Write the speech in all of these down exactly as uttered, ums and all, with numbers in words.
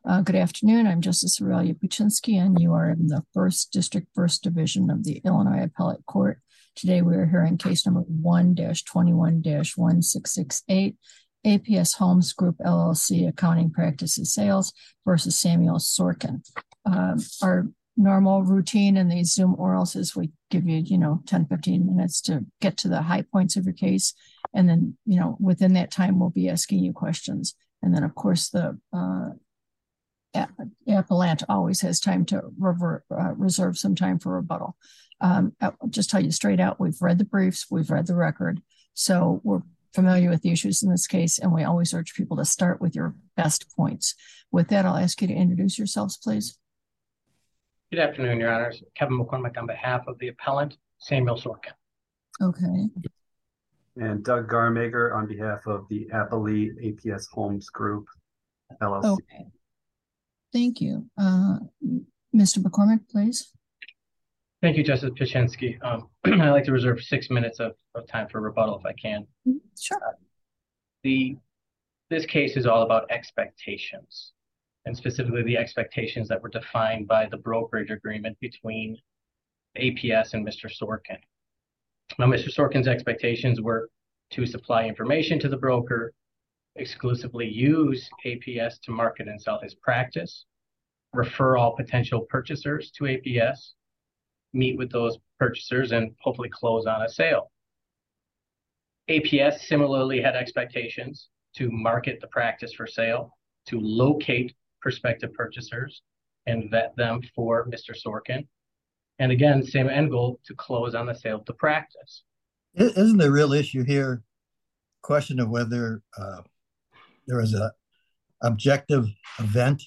Uh, good afternoon. I'm Justice Aurelia Puchinsky, and you are in the First District, First Division of the Illinois Appellate Court. Today, we are hearing case number one dash twenty-one dash one six six eight, A P S Homes Group L L C, Accounting Practices Sales versus Samuel Sorkin. Uh, our normal routine in these Zoom orals is we give you, you know, ten, fifteen minutes to get to the high points of your case. And then, you know, within that time, we'll be asking you questions. And then, of course, the uh, appellant always has time to revert, uh, reserve some time for rebuttal. Um, I'll just tell you straight out, we've read the briefs, we've read the record, so we're familiar with the issues in this case, and we always urge people to start with your best points. With that, I'll ask you to introduce yourselves, please. Good afternoon, Your Honors. Kevin McCormick on behalf of the appellant, Samuel Sorkin. Okay. And Doug Garmager on behalf of the appellee A P S Homes Group, L L C. Okay. Thank you. Uh, Mister McCormick, please. Thank you, Justice Puchinsky. Um, I'd like to reserve six minutes of, of time for rebuttal if I can. Sure. Uh, the, this case is all about expectations, and specifically the expectations that were defined by the brokerage agreement between A P S and Mister Sorkin. Now, Mister Sorkin's expectations were to supply information to the broker, exclusively use A P S to market and sell his practice, refer all potential purchasers to A P S, meet with those purchasers, and hopefully close on a sale. A P S similarly had expectations to market the practice for sale, to locate prospective purchasers and vet them for Mister Sorkin. And again, same end goal, to close on the sale of the practice. Isn't the real issue here question of whether uh, there was a objective event?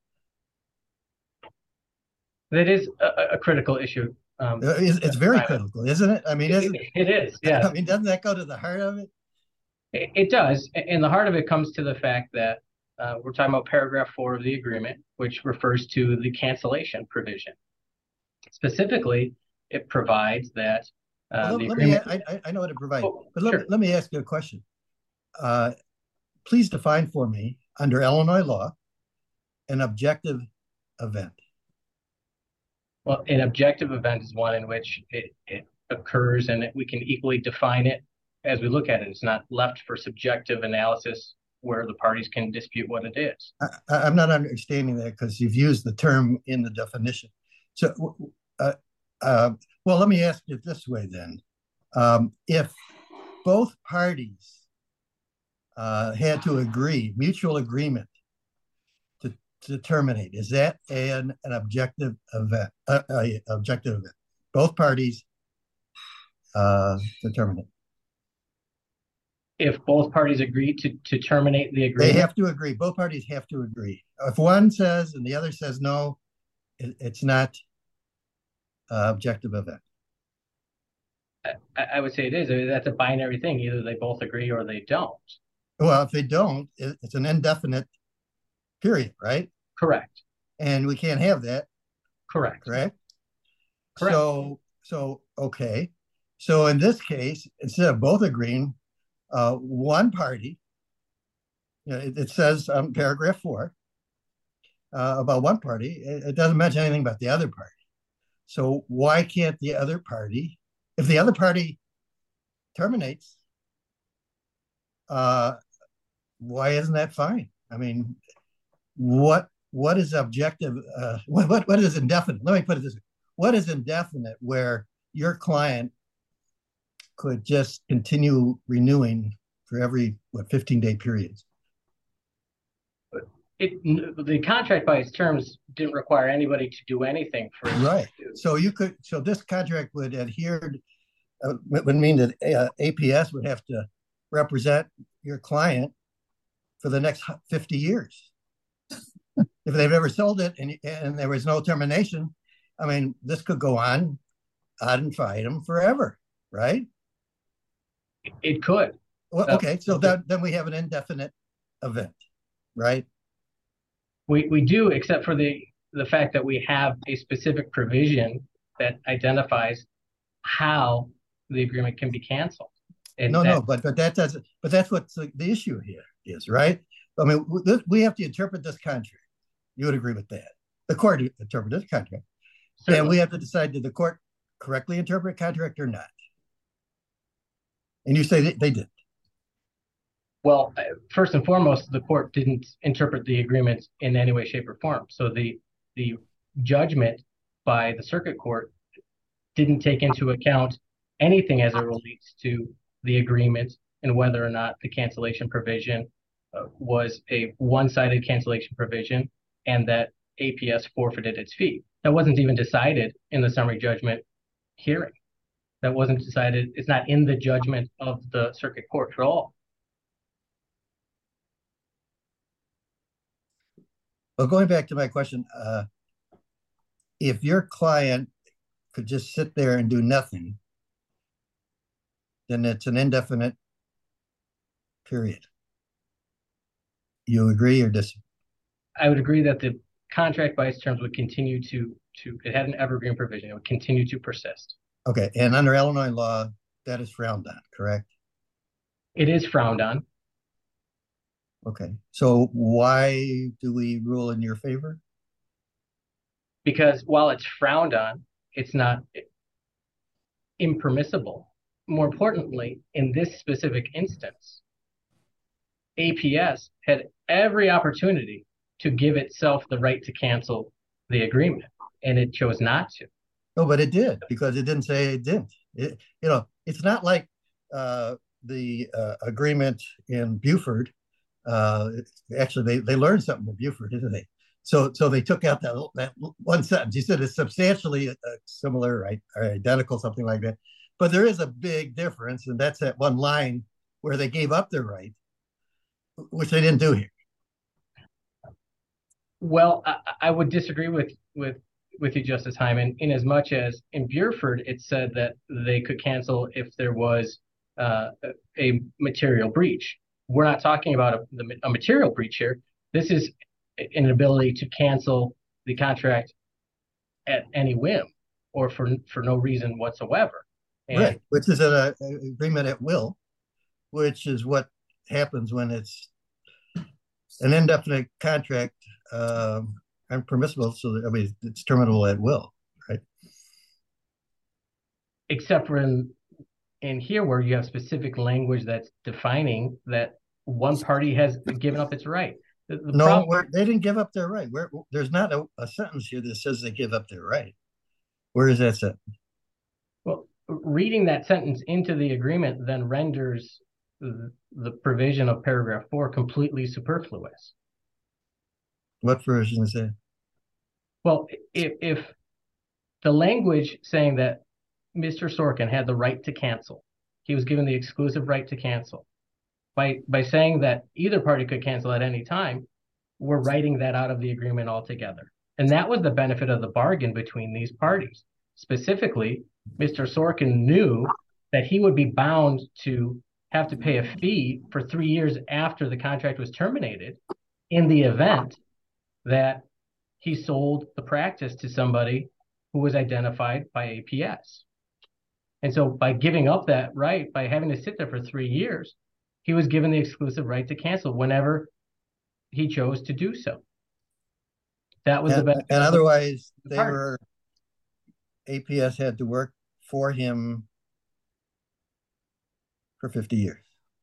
That is a, a critical issue. Um, it's, it's very critical, isn't it? I mean, isn't, it, it is, yeah. I mean, doesn't that go to the heart of it? It, it does. And the heart of it comes to the fact that uh, we're talking about paragraph four of the agreement, which refers to the cancellation provision. Specifically, it provides that uh, well, the let agreement... me, I, I know what it provides, oh, but let, sure. let me ask you a question. Uh, please define for me, under Illinois law, an objective event. Well, an objective event is one in which it, it occurs, and it, we can equally define it as we look at it. It's not left for subjective analysis where the parties can dispute what it is. I, I'm not understanding that because you've used the term in the definition. So, uh, uh, well, let me ask it this way then. Um, if both parties uh, had to agree, mutual agreement to, to terminate, is that an, an objective event? Uh, uh, objective event. Both parties uh, to terminate. If both parties agree to, to terminate the agreement? They have to agree. Both parties have to agree. If one says and the other says no, it, it's not uh, objective event. I, I would say it is. I mean, that's a binary thing. Either they both agree or they don't. Well, if they don't, it, it's an indefinite period, right? Correct. And we can't have that. Correct. Correct? Correct. So, so okay. So in this case, instead of both agreeing, uh, one party, you know, it, it says on um, paragraph four uh, about one party, it, it doesn't mention anything about the other party. So why can't the other party, if the other party terminates, uh, why isn't that fine? I mean, what what is objective? Uh, what, what what is indefinite? Let me put it this way: what is indefinite where your client could just continue renewing for every what fifteen day periods? It, the contract by its terms didn't require anybody to do anything for it. Right. So you could. So this contract would adhere. Uh, would mean that uh, A P S would have to represent your client for the next fifty years. If they've ever sold it and and there was no termination, I mean, this could go on ad infinitum forever, right? It could. Well, okay, so that, then we have an indefinite event, right? We we do, except for the the fact that we have a specific provision that identifies how the agreement can be canceled. And no, that, no, but but that doesn't. But that's what the, the issue here is, right? I mean, we, we have to interpret this contract, You would agree with that. The court interpreted the contract. Certainly. And we have to decide, did the court correctly interpret contract or not? And you say they, they did. Well, first and foremost, the court didn't interpret the agreement in any way, shape, or form. So the the judgment by the circuit court didn't take into account anything as it relates to the agreement and whether or not the cancellation provision uh, was a one-sided cancellation provision and that A P S forfeited its fee. That wasn't even decided in the summary judgment hearing. That wasn't decided. It's not in the judgment of the circuit court at all. Well, going back to my question, uh, if your client could just sit there and do nothing, then it's an indefinite period. You agree or disagree? I would agree that the contract by its terms would continue to, to it had an evergreen provision. It would continue to persist. Okay. And under Illinois law, that is frowned on, correct? It is frowned on. Okay. So why do we rule in your favor? Because while it's frowned on, it's not impermissible. More importantly, in this specific instance, A P S had every opportunity to give itself the right to cancel the agreement, and it chose not to. No, but it did, because it didn't say it didn't. It, you know, it's not like uh, the uh, agreement in Buford. Uh, actually, they, they learned something in Buford, didn't they? So so they took out that, that one sentence. You said it's substantially uh, similar, right, or identical, something like that. But there is a big difference, and that's that one line where they gave up their right, which they didn't do here. Well, I, I would disagree with with with you, Justice Hyman, in as much as in Buford, it said that they could cancel if there was uh, a material breach. We're not talking about a, a material breach here. This is an ability to cancel the contract at any whim or for for no reason whatsoever. And, right, which is an agreement at will, which is what happens when it's an indefinite contract, um, unpermissible. So that, I mean, it's terminable at will, right? Except for in in here where you have specific language that's defining that one party has given up its right. The, the no, problem, they didn't give up their right. Where, there's not a, a sentence here that says they give up their right. Where is that sentence? Well, reading that sentence into the agreement then renders the, the provision of paragraph four completely superfluous. What version is that? Well, if, if the language saying that Mister Sorkin had the right to cancel, he was given the exclusive right to cancel. By, by saying that either party could cancel at any time, we're writing that out of the agreement altogether. And that was the benefit of the bargain between these parties. Specifically, Mister Sorkin knew that he would be bound to have to pay a fee for three years after the contract was terminated in the event that he sold the practice to somebody who was identified by A P S. And so by giving up that right, by having to sit there for three years, he was given the exclusive right to cancel whenever he chose to do so. That was and, the benefit. And otherwise, the they were, A P S had to work for him for fifty years.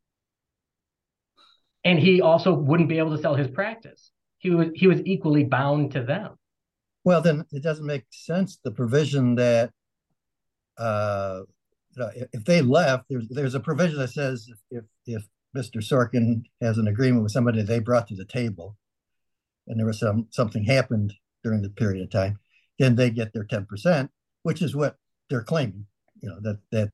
And he also wouldn't be able to sell his practice. He was he was equally bound to them. Well, then it doesn't make sense. The provision that uh, if they left, there's there's a provision that says if if Mister Sorkin has an agreement with somebody they brought to the table, and there was some something happened during the period of time, then they get their ten percent, which is what they're claiming. You know, that that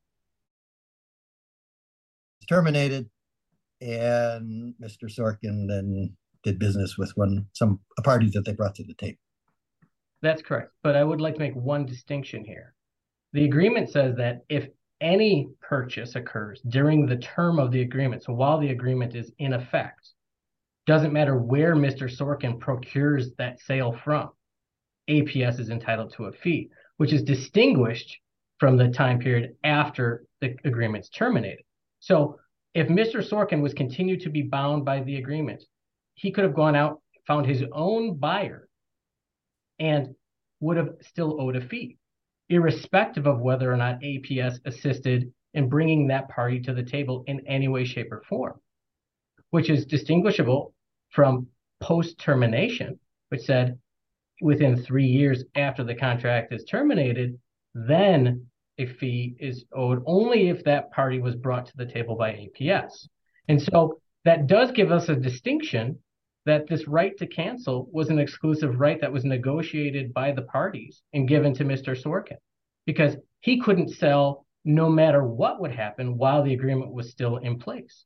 terminated, and Mister Sorkin then did business with one some a party that they brought to the table. That's correct. But I would like to make one distinction here. The agreement says that if any purchase occurs during the term of the agreement, so while the agreement is in effect, doesn't matter where Mister Sorkin procures that sale from, A P S is entitled to a fee, which is distinguished from the time period after the agreement's terminated. So if Mister Sorkin was continued to be bound by the agreement, he could have gone out found his own buyer and would have still owed a fee, irrespective of whether or not A P S assisted in bringing that party to the table in any way, shape, or form, which is distinguishable from post-termination, which said within three years after the contract is terminated, then a fee is owed only if that party was brought to the table by A P S. And so that does give us a distinction that this right to cancel was an exclusive right that was negotiated by the parties and given to Mister Sorkin, because he couldn't sell no matter what would happen while the agreement was still in place.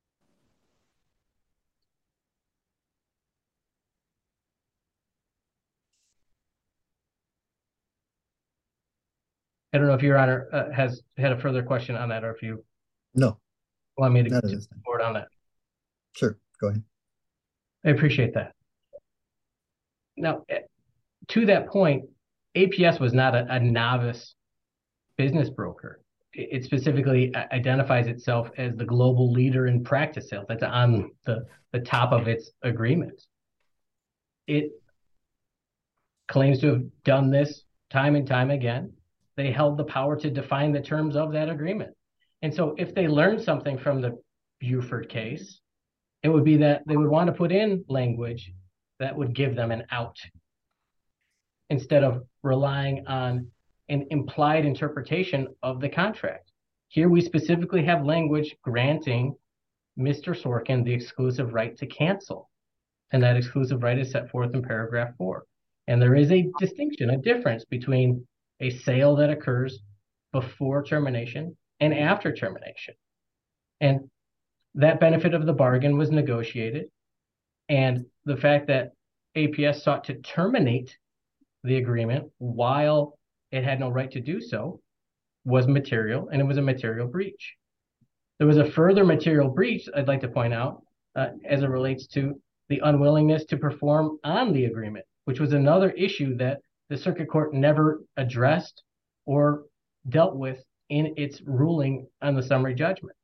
I don't know if Your Honor uh, has had a further question on that, or if you No, want me to none of to this. forward on that. Sure, go ahead. I appreciate that. Now, eh, to that point, A P S was not a, a novice business broker. It, it specifically i- identifies itself as the global leader in practice sales. That's on the, the top of its agreement. It claims to have done this time and time again. They held the power to define the terms of that agreement. And so if they learned something from the Buford case, it would be that they would want to put in language that would give them an out, instead of relying on an implied interpretation of the contract. Here we specifically have language granting Mister Sorkin the exclusive right to cancel. And that exclusive right is set forth in paragraph four. And there is a distinction, a difference between a sale that occurs before termination and after termination. And that benefit of the bargain was negotiated. And the fact that A P S sought to terminate the agreement while it had no right to do so was material, and it was a material breach. There was a further material breach, I'd like to point out, uh, as it relates to the unwillingness to perform on the agreement, which was another issue that the circuit court never addressed or dealt with in its ruling on the summary judgment.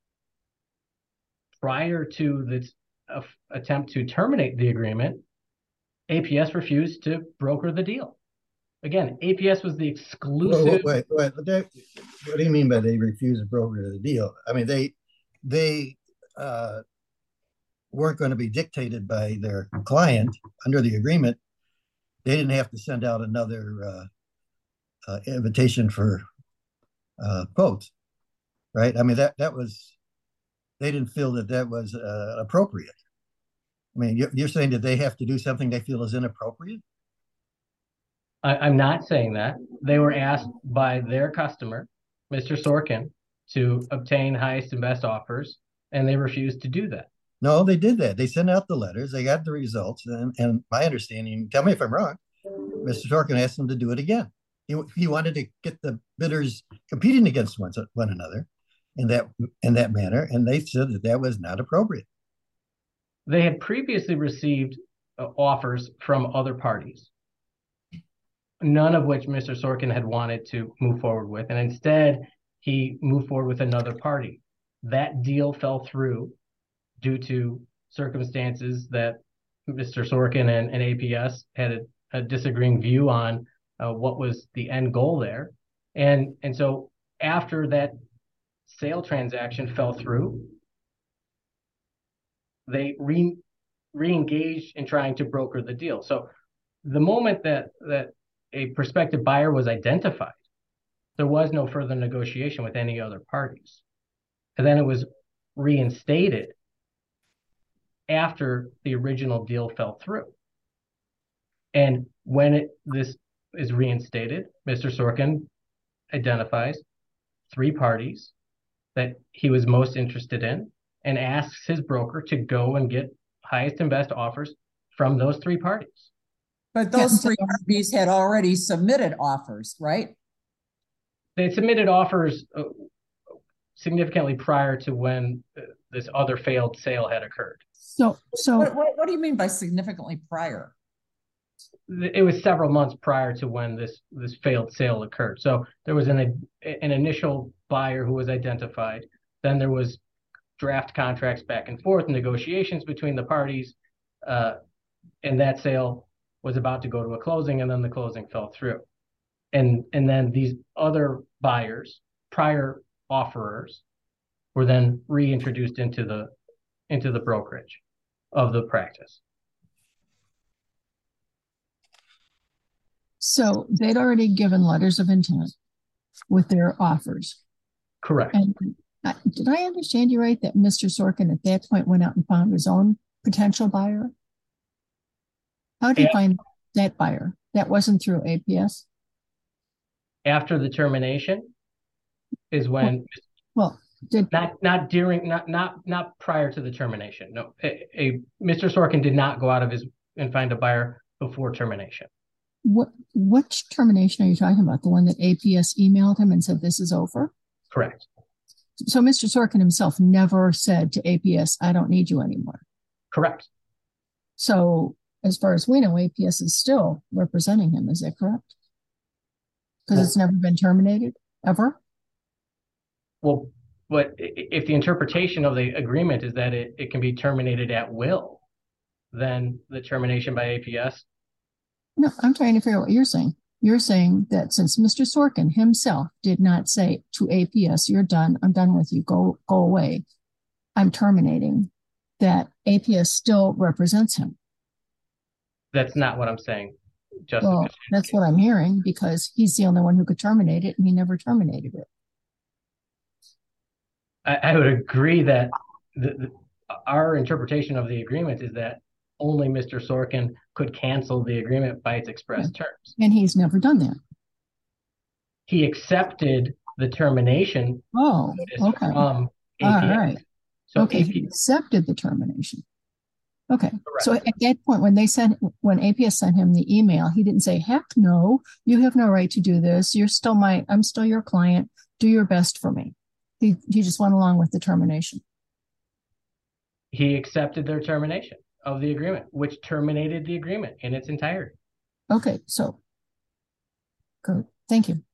Prior to this uh, attempt to terminate the agreement, A P S refused to broker the deal. Again, A P S was the exclusive. Wait, wait, wait. They, what do you mean by they refused to broker the deal? I mean, they they uh, weren't going to be dictated by their client under the agreement. They didn't have to send out another uh, uh, invitation for uh, quotes, right? I mean, that that was, they didn't feel that that was uh, appropriate. I mean, you're, you're saying that they have to do something they feel is inappropriate? I, I'm not saying that. They were asked by their customer, Mister Sorkin, to obtain highest and best offers, and they refused to do that. No, they did that. They sent out the letters. They got the results. And, and my understanding, tell me if I'm wrong, Mister Sorkin asked them to do it again. He, he wanted to get the bidders competing against one, one another in that in that manner, and they said that that was not appropriate. They had previously received uh, offers from other parties, none of which Mister Sorkin had wanted to move forward with, and instead he moved forward with another party. That deal fell through due to circumstances that Mister Sorkin and, and A P S had a, a disagreeing view on uh, what was the end goal there. And, and so after that sale transaction fell through, they re, re-engaged in trying to broker the deal. So the moment that, that a prospective buyer was identified, there was no further negotiation with any other parties. And then it was reinstated after the original deal fell through. And when it, this is reinstated, Mister Sorkin identifies three parties that he was most interested in and asks his broker to go and get highest and best offers from those three parties. But those three parties had already submitted offers, right? They submitted offers uh, significantly prior to when uh, this other failed sale had occurred. So, so What, what, what do you mean by significantly prior? It was several months prior to when this this failed sale occurred. So there was an an initial buyer who was identified. Then there was draft contracts back and forth, negotiations between the parties. Uh, and that sale was about to go to a closing, and then the closing fell through. And and then these other buyers, prior offerers, were then reintroduced into the into the brokerage of the practice. So they'd already given letters of intent with their offers. Correct. And uh, did I understand you right that Mister Sorkin at that point went out and found his own potential buyer? How did he find that buyer? That wasn't through A P S? After the termination is when well, well did not not during not not not prior to the termination. No, a, a Mister Sorkin did not go out of his and find a buyer before termination. What which termination are you talking about? The one that A P S emailed him and said this is over? Correct. So Mister Sorkin himself never said to A P S, I don't need you anymore. Correct. So as far as we know, A P S is still representing him. Is that correct? Because well, it's never been terminated, ever? Well, but if the interpretation of the agreement is that it, it can be terminated at will, then the termination by A P S. No, I'm trying to figure out what you're saying. You're saying that since Mister Sorkin himself did not say to A P S, you're done, I'm done with you, go go away, I'm terminating, that A P S still represents him. That's not what I'm saying. Justice well, that's what I'm hearing, because he's the only one who could terminate it, and he never terminated it. I, I would agree that the, the, our interpretation of the agreement is that only Mister Sorkin could cancel the agreement by its express yeah. terms. And he's never done that. He accepted the termination. Oh, okay. From A P S. All right. So okay, A P S. He accepted the termination. Okay. Correct. So at that point, when they sent, when A P S sent him the email, he didn't say, heck no, you have no right to do this. You're still my, I'm still your client. Do your best for me. He, he just went along with the termination. He accepted their termination of the agreement, which terminated the agreement in its entirety. Okay. So good. Thank you.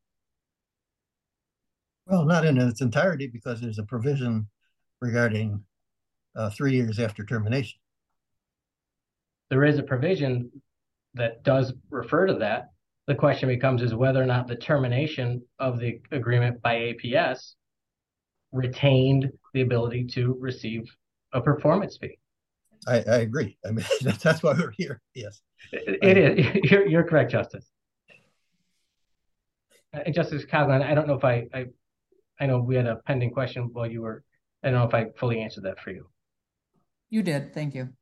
Well, not in its entirety, because there's a provision regarding uh, three years after termination. There is a provision that does refer to that. The question becomes is whether or not the termination of the agreement by A P S retained the ability to receive a performance fee. I, I agree. I mean, that's why we're here. Yes, it, it is. You're, you're correct, Justice. Uh, Justice Coughlin, I don't know if I, I, I know we had a pending question while you were. I don't know if I fully answered that for you. You did. Thank you.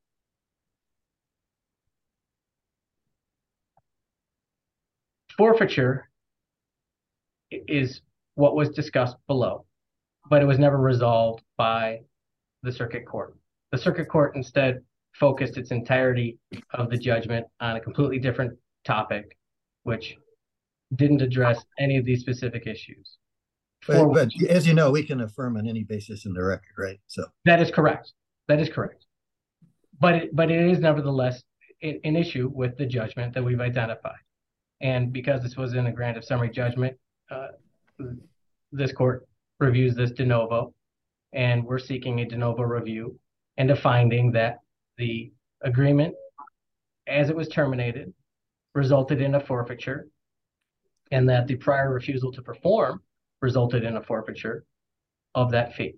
Forfeiture is what was discussed below, but it was never resolved by the circuit court. The circuit court instead focused its entirety of the judgment on a completely different topic, which didn't address any of these specific issues. But, but as you know, we can affirm on any basis in the record, right? So that is correct. That is correct. But it, but it is nevertheless an, an issue with the judgment that we've identified. And because this was in a grant of summary judgment, uh, this court reviews this de novo, and we're seeking a de novo review and a finding that the agreement, as it was terminated, resulted in a forfeiture, and that the prior refusal to perform resulted in a forfeiture of that fee.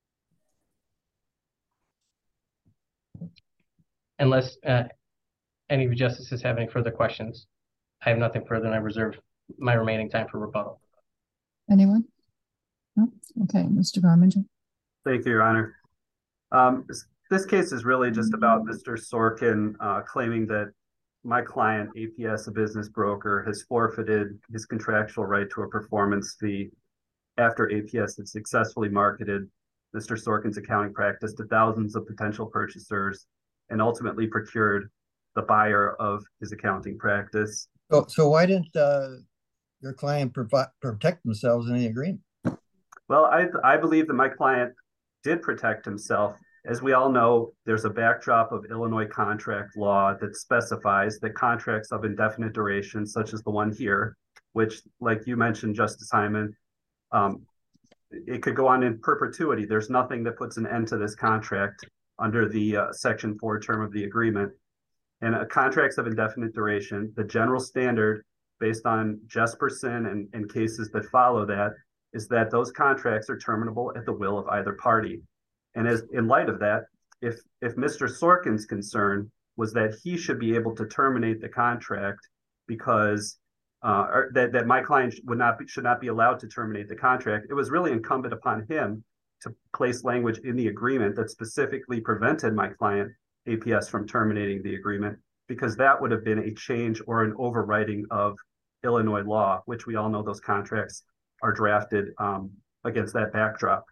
Unless uh, any of the justices have any further questions, I have nothing further, and I reserve my remaining time for rebuttal. Anyone? No? Okay, Mister Garminger. Thank you, Your Honor. Um, this, this case is really just about Mister Sorkin uh, claiming that my client, A P S, a business broker, has forfeited his contractual right to a performance fee after A P S had successfully marketed Mister Sorkin's accounting practice to thousands of potential purchasers and ultimately procured the buyer of his accounting practice. So, so why didn't uh, your client provide, protect themselves in the agreement? Well, I, I believe that my client did protect himself. As we all know, there's a backdrop of Illinois contract law that specifies that contracts of indefinite duration, such as the one here, which, like you mentioned, Justice Hyman, um, it could go on in perpetuity. There's nothing that puts an end to this contract under the uh, Section four term of the agreement. And uh, contracts of indefinite duration, the general standard based on Jesperson and, and cases that follow that is that those contracts are terminable at the will of either party. And as in light of that, if if Mister Sorkin's concern was that he should be able to terminate the contract because uh, or that, that my client would not be, should not be allowed to terminate the contract, it was really incumbent upon him to place language in the agreement that specifically prevented my client A P S from terminating the agreement, because that would have been a change or an overwriting of Illinois law, which we all know those contracts are drafted um, against that backdrop.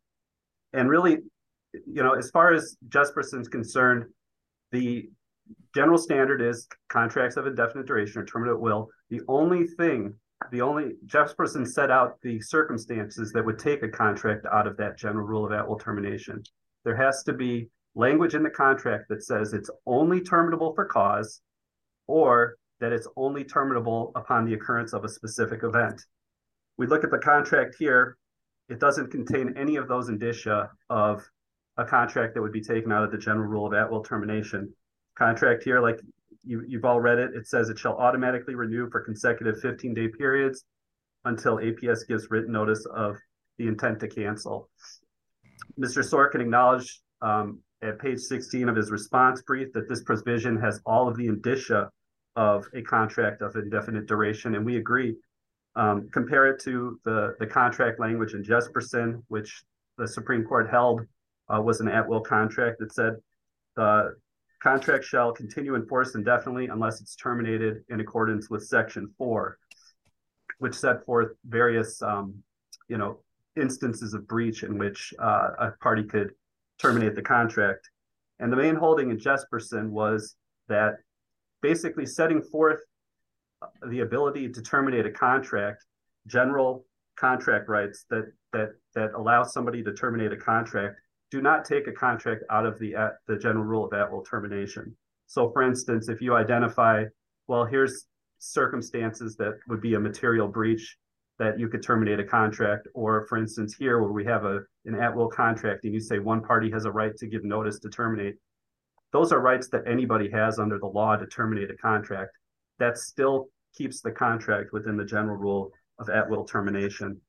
And really, you know, as far as Jesperson's concerned, the general standard is contracts of indefinite duration or terminate at will. The only thing, the only, Jesperson set out the circumstances that would take a contract out of that general rule of at-will termination. There has to be language in the contract that says it's only terminable for cause, or that it's only terminable upon the occurrence of a specific event. We look at the contract here, it doesn't contain any of those indicia of a contract that would be taken out of the general rule of at-will termination. Contract here, like you, you've all read it, it says it shall automatically renew for consecutive fifteen-day periods until A P S gives written notice of the intent to cancel. Mister Sorkin acknowledged um, at page sixteen of his response brief that this provision has all of the indicia of a contract of indefinite duration, and we agree. Um, compare it to the, the contract language in Jesperson, which the Supreme Court held uh, was an at-will contract that said the contract shall continue in force indefinitely unless it's terminated in accordance with Section four, which set forth various, um, you know, instances of breach in which uh, a party could terminate the contract. And the main holding in Jesperson was that basically setting forth the ability to terminate a contract, general contract rights that that that allow somebody to terminate a contract do not take a contract out of the at, the general rule of at-will termination. So, for instance, if you identify, well, here's circumstances that would be a material breach that you could terminate a contract, or for instance, here where we have a an at-will contract and you say one party has a right to give notice to terminate, those are rights that anybody has under the law to terminate a contract. That still keeps the contract within the general rule of at-will termination.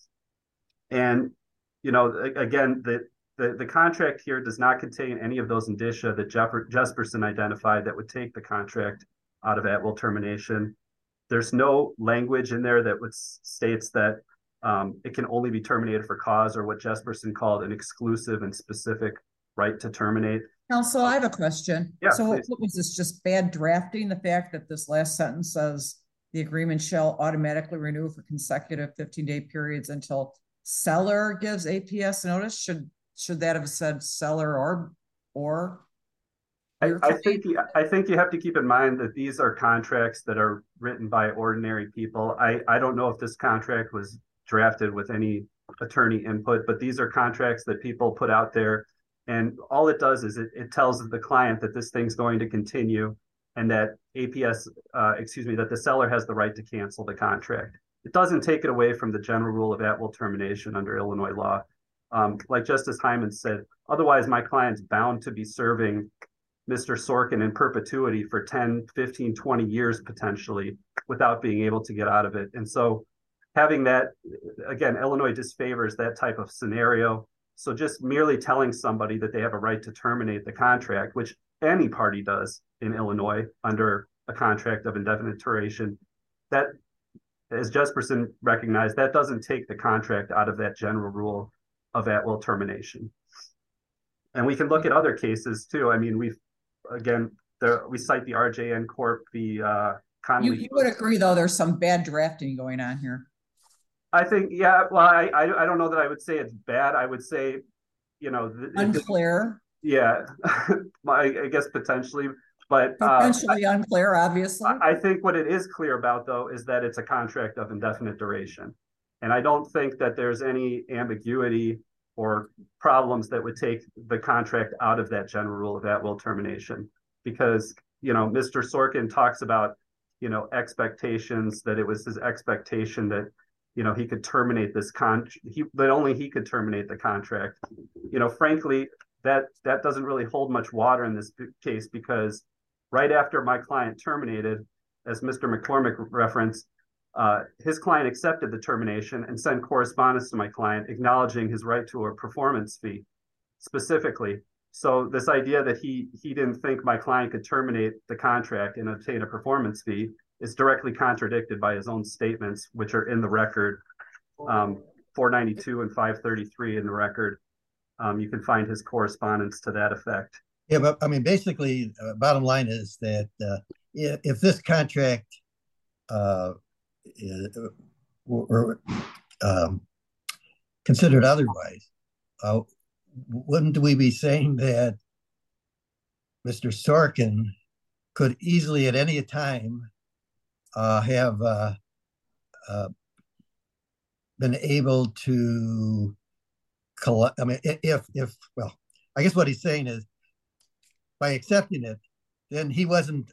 And, you know, again, the, the, the contract here does not contain any of those indicia that Jeff, Jesperson identified that would take the contract out of at-will termination. There's no language in there that would states that um, it can only be terminated for cause, or what Jesperson called an exclusive and specific right to terminate. Counsel, I have a question. Yeah, so please. what was this, just bad drafting, the fact that this last sentence says the agreement shall automatically renew for consecutive fifteen-day periods until seller gives A P S notice? Should should that have said seller or or? I, I think you, I think you have to keep in mind that these are contracts that are written by ordinary people. I, I don't know if this contract was drafted with any attorney input, but these are contracts that people put out there. And all it does is it, it tells the client that this thing's going to continue and that A P S, uh, excuse me, that the seller has the right to cancel the contract. It doesn't take it away from the general rule of at-will termination under Illinois law. Um, like Justice Hyman said, otherwise my client's bound to be serving Mister Sorkin in perpetuity for ten, fifteen, twenty years potentially without being able to get out of it. And so having that, again, Illinois disfavors that type of scenario. So just merely telling somebody that they have a right to terminate the contract, which any party does in Illinois under a contract of indefinite duration, that, as Jesperson recognized, that doesn't take the contract out of that general rule of at-will termination. And we can look at other cases too. I mean, we've, again, the, we cite the R J N Corp, the uh, Conley. You, you would agree, though, there's some bad drafting going on here. I think, yeah, well, I, I I don't know that I would say it's bad. I would say, you know, unclear. Yeah, I, I guess potentially, but potentially uh, unclear, obviously. I, I think what it is clear about, though, is that it's a contract of indefinite duration. And I don't think that there's any ambiguity or problems that would take the contract out of that general rule of at-will termination. Because, you know, Mister Sorkin talks about, you know, expectations, that it was his expectation that, you know, he could terminate this con, he, that only he could terminate the contract. You know, frankly, that that doesn't really hold much water in this case, because right after my client terminated, as Mister McCormick referenced, uh, his client accepted the termination and sent correspondence to my client acknowledging his right to a performance fee specifically. So this idea that he he didn't think my client could terminate the contract and obtain a performance fee is directly contradicted by his own statements, which are in the record, um, four ninety-two and five thirty-three in the record. Um, you can find his correspondence to that effect. Yeah, but I mean, basically, uh, bottom line is that uh, if, if this contract uh, were um, considered otherwise, uh, wouldn't we be saying that Mister Sorkin could easily at any time uh, have uh, uh, been able to collect? I mean, if, if, well, I guess what he's saying is by accepting it, then he wasn't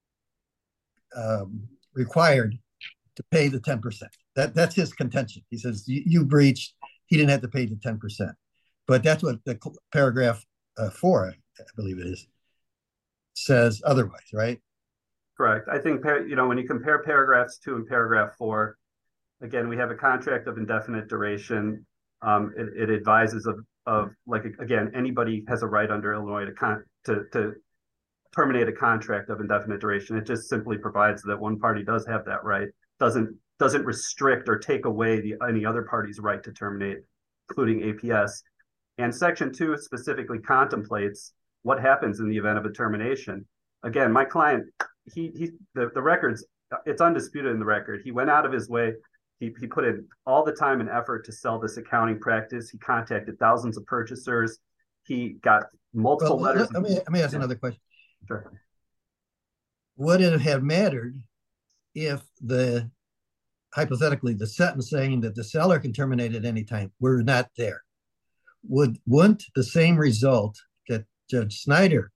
um, required to pay the ten percent. That, that's his contention. He says, you, you breached, he didn't have to pay the ten percent. But that's what the paragraph uh, four, I believe it is, says otherwise, right? Correct. I think, you know, when you compare paragraphs two and paragraph four, again, we have a contract of indefinite duration. Um, it, it advises of, of, like, again, anybody has a right under Illinois to, con- to, to terminate a contract of indefinite duration. It just simply provides that one party does have that right, doesn't doesn't restrict or take away the any other party's right to terminate, including A P S. And section two specifically contemplates what happens in the event of a termination. Again, my client, he he the, the records, it's undisputed in the record. He went out of his way. He, he put in all the time and effort to sell this accounting practice. He contacted thousands of purchasers. He got multiple well, letters. Let me, let me ask another question. Sure. Would it have mattered if the, hypothetically, the sentence saying that the seller can terminate at any time were not there? Would, wouldn't the same result that Judge Snyder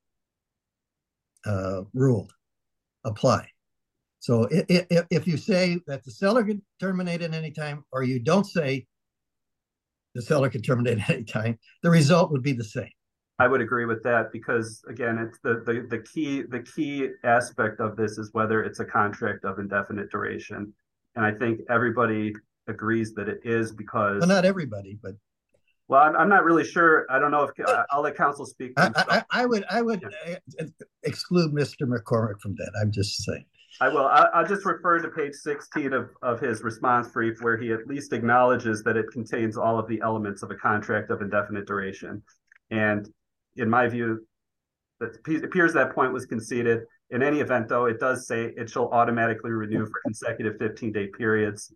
uh, ruled apply? So if, if, if you say that the seller can terminate at any time, or you don't say the seller can terminate at any time, the result would be the same. I would agree with that because, again, it's the, the, the key the key aspect of this is whether it's a contract of indefinite duration. And I think everybody agrees that it is because... Well, not everybody, but... Well, I'm, I'm not really sure. I don't know if I'll let counsel speak. I, I, I would I would yeah. exclude Mister McCormick from that. I'm just saying. I will. I, I'll just refer to page sixteen of, of his response brief, where he at least acknowledges that it contains all of the elements of a contract of indefinite duration. And in my view, it appears that point was conceded. In any event, though, it does say it shall automatically renew for consecutive fifteen-day periods.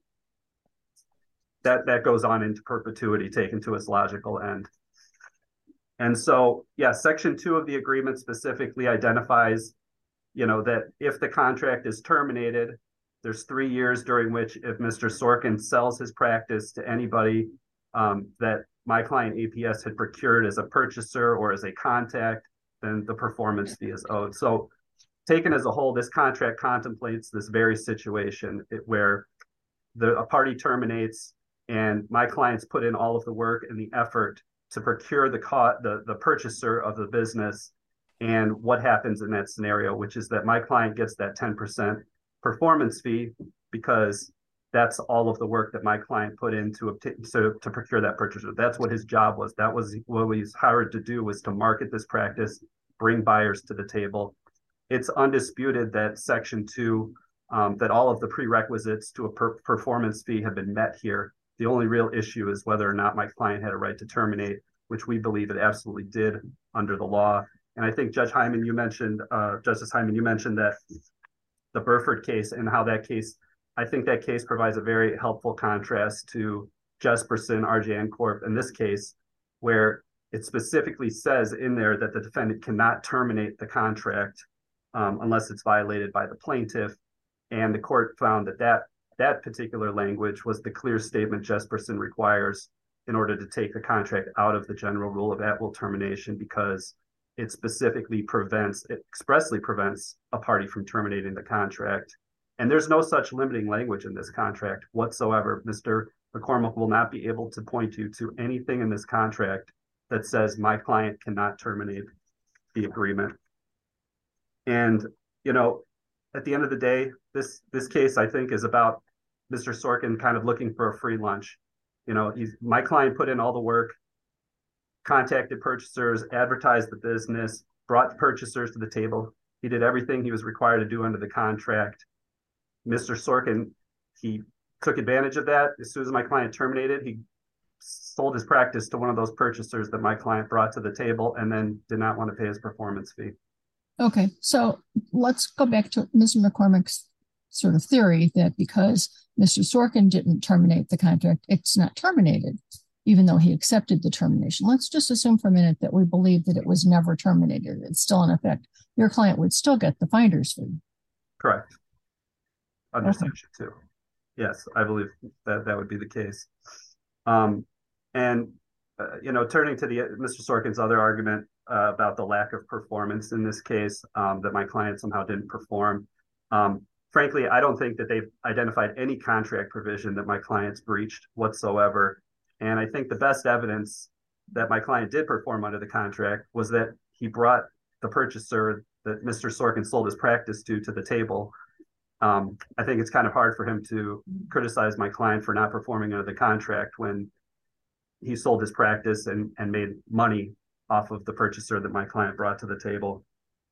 That that goes on into perpetuity, taken to its logical end. And so, yeah, section two of the agreement specifically identifies, you know, that if the contract is terminated, there's three years during which if Mister Sorkin sells his practice to anybody um, that my client A P S had procured as a purchaser or as a contact, then the performance fee is owed. So taken as a whole, this contract contemplates this very situation where the a party terminates and my clients put in all of the work and the effort to procure the co- the, the purchaser of the business. And what happens in that scenario, which is that my client gets that ten percent performance fee because that's all of the work that my client put in to, obtain, to, to procure that purchaser. That's what his job was. That was what he's hired to do, was to market this practice, bring buyers to the table. It's undisputed that section two, um, that all of the prerequisites to a per- performance fee have been met here. The only real issue is whether or not my client had a right to terminate, which we believe it absolutely did under the law. And I think Judge Hyman, you mentioned, uh, Justice Hyman, you mentioned that the Burford case and how that case, I think that case provides a very helpful contrast to Jesperson, R J N Corp in this case, where it specifically says in there that the defendant cannot terminate the contract um, unless it's violated by the plaintiff. And the court found that that that particular language was the clear statement Jesperson requires in order to take the contract out of the general rule of at-will termination, because it specifically prevents, it expressly prevents a party from terminating the contract. And there's no such limiting language in this contract whatsoever. Mister McCormick will not be able to point you to anything in this contract that says my client cannot terminate the agreement. And, you know, at the end of the day, this this case, I think, is about Mister Sorkin kind of looking for a free lunch. You know, he's my client put in all the work, contacted purchasers, advertised the business, brought purchasers to the table. He did everything he was required to do under the contract. Mister Sorkin, he took advantage of that. As soon as my client terminated, he sold his practice to one of those purchasers that my client brought to the table and then did not want to pay his performance fee. Okay, so let's go back to Mister McCormick's sort of theory that because Mister Sorkin didn't terminate the contract, it's not terminated, even though he accepted the termination. Let's just assume for a minute that we believe that it was never terminated. It's still in effect. Your client would still get the finder's fee. Correct. Under Okay. section two. Yes, I believe that that would be the case. Um, and, uh, you know, turning to the Mister Sorkin's other argument uh, about the lack of performance in this case, um, that my client somehow didn't perform. Um, frankly, I don't think that they've identified any contract provision that my client's breached whatsoever. And I think the best evidence that my client did perform under the contract was that he brought the purchaser that Mister Sorkin sold his practice to to the table. Um, I think it's kind of hard for him to criticize my client for not performing under the contract when he sold his practice and, and made money off of the purchaser that my client brought to the table.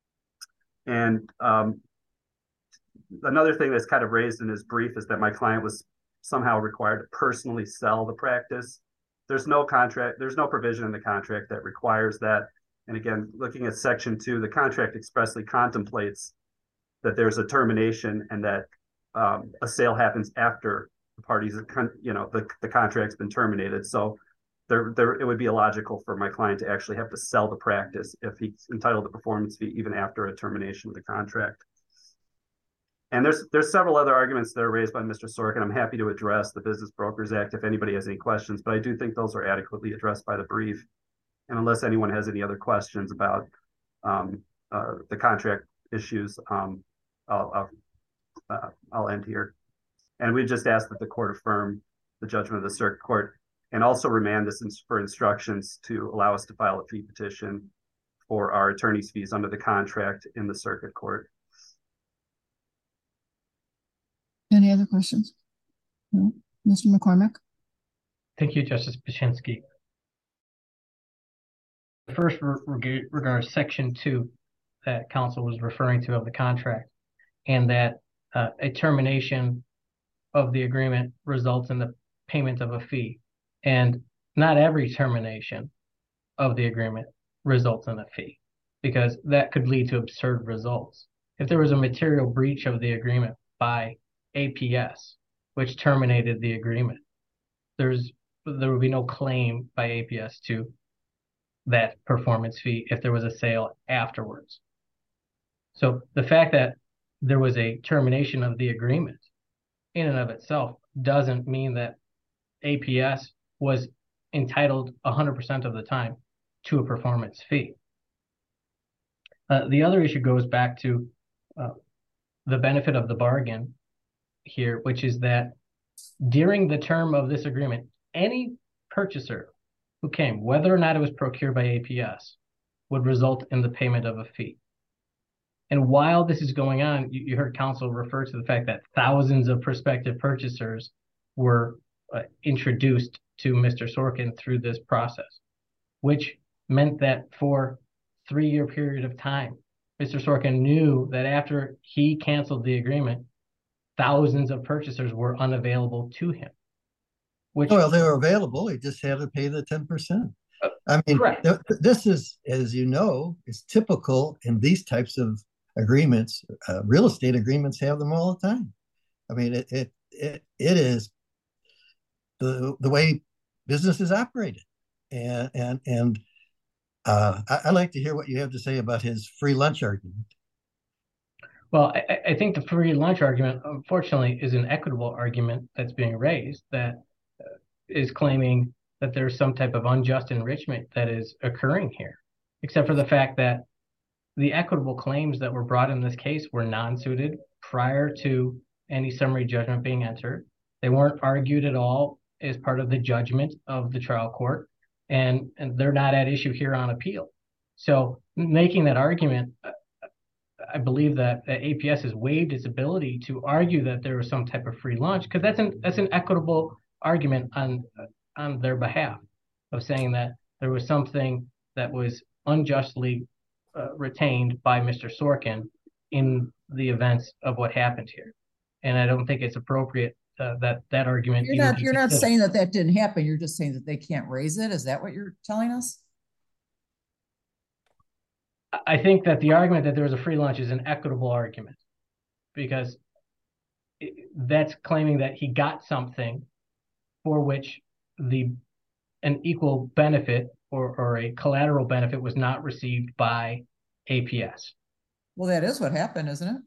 And um, another thing that's kind of raised in his brief is that my client was somehow required to personally sell the practice. There's no contract, there's no provision in the contract that requires that. And again, looking at section two, the contract expressly contemplates that there's a termination and that um, a sale happens after the parties, you know, the, the contract's been terminated. So there, there, it would be illogical for my client to actually have to sell the practice if he's entitled to performance fee even after a termination of the contract. And there's there's several other arguments that are raised by Mister Sorkin. I'm happy to address the Business Brokers Act if anybody has any questions, but I do think those are adequately addressed by the brief. And unless anyone has any other questions about um, uh, the contract issues, um, I'll I'll, uh, I'll end here. And we just ask that the court affirm the judgment of the circuit court and also remand this for instructions to allow us to file a fee petition for our attorney's fees under the contract in the circuit court. Any other questions? No? Mister McCormick? Thank you, Justice Pachynski. First, reg regards section two that counsel was referring to of the contract, and that uh, a termination of the agreement results in the payment of a fee. And not every termination of the agreement results in a fee, because that could lead to absurd results. If there was a material breach of the agreement by A P S, which terminated the agreement, there's there would be no claim by A P S to that performance fee if there was a sale afterwards. So the fact that there was a termination of the agreement in and of itself doesn't mean that A P S was entitled one hundred percent of the time to a performance fee. Uh, the other issue goes back to uh, the benefit of the bargain here, which is that during the term of this agreement, any purchaser who came, whether or not it was procured by A P S, would result in the payment of a fee. And while this is going on, you, you heard counsel refer to the fact that thousands of prospective purchasers were uh, introduced to Mister Sorkin through this process, which meant that for a three-year period of time, Mister Sorkin knew that after he canceled the agreement, thousands of purchasers were unavailable to him. Which, well, they were available. He just had to pay the ten percent. I mean, th this is, as you know, is typical in these types of agreements. Uh, real estate agreements have them all the time. I mean, it it it, it is the the way business is operated, and and and uh, I, I'd like to hear what you have to say about his free lunch argument. Well, I, I think the free lunch argument, unfortunately, is an equitable argument that's being raised that uh, is claiming that there's some type of unjust enrichment that is occurring here, except for the fact that the equitable claims that were brought in this case were non-suited prior to any summary judgment being entered. They weren't argued at all as part of the judgment of the trial court, and, and they're not at issue here on appeal. So making that argument, I believe that, that A P S has waived its ability to argue that there was some type of free lunch, because that's an that's an equitable argument on on their behalf of saying that there was something that was unjustly uh, retained by Mister Sorkin in the events of what happened here. And I don't think it's appropriate uh, that that argument. You're not you're not considered. saying that that didn't happen. You're just saying that they can't raise it. Is that what you're telling us? I think that the argument that there was a free lunch is an equitable argument, because it, that's claiming that he got something for which the an equal benefit or, or a collateral benefit was not received by A P S. Well, that is what happened, isn't it?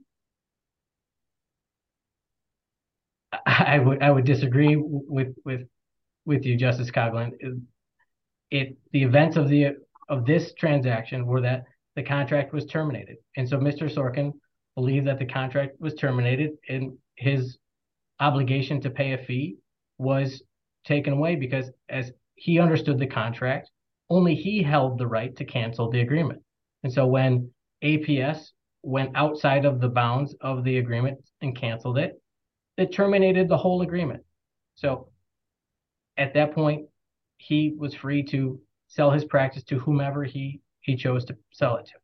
I would I would disagree with with with you, Justice Coughlin. It, it the events of the of this transaction were that the contract was terminated, and so Mister Sorkin believed that the contract was terminated, and his obligation to pay a fee was taken away, because as he understood the contract, only he held the right to cancel the agreement. And so when A P S went outside of the bounds of the agreement and canceled it, it terminated the whole agreement. So at that point, he was free to sell his practice to whomever he, he chose to sell it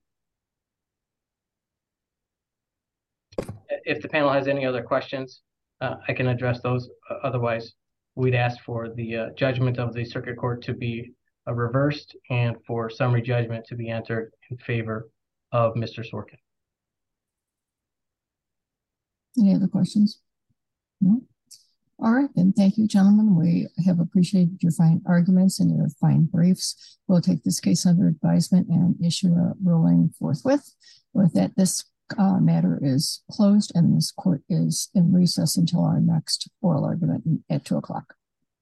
to. If the panel has any other questions, uh, I can address those. Otherwise, we'd ask for the uh, judgment of the circuit court to be uh, reversed and for summary judgment to be entered in favor of Mister Sorkin. Any other questions? No? All right, then. Thank you, gentlemen. We have appreciated your fine arguments and your fine briefs. We'll take this case under advisement and issue a ruling forthwith. With that, this uh, matter is closed and this court is in recess until our next oral argument at two o'clock.